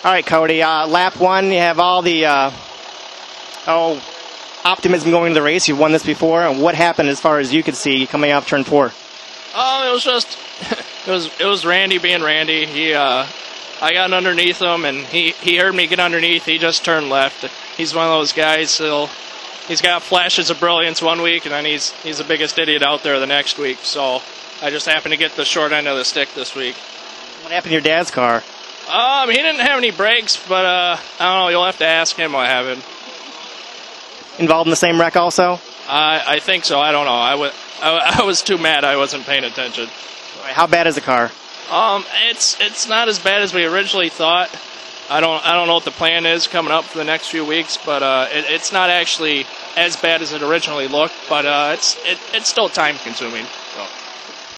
All right, Cody. Lap one, you have all the optimism going into the race. You've won this before. And what happened as far as you could see coming off turn 4? It was just it was Randy being Randy. I got underneath him, and he heard me get underneath. He just turned left. He's one of those guys. He's got flashes of brilliance one week, and then he's the biggest idiot out there the next week. So I just happened to get the short end of the stick this week. What happened to your dad's car? He didn't have any brakes, but I don't know. You'll have to ask him what happened. Involved in the same wreck also? I think so. I don't know. I was too mad. I wasn't paying attention. All right, how bad is the car? It's not as bad as we originally thought. I don't know what the plan is coming up for the next few weeks, but it's not actually as bad as it originally looked. But it's still time consuming.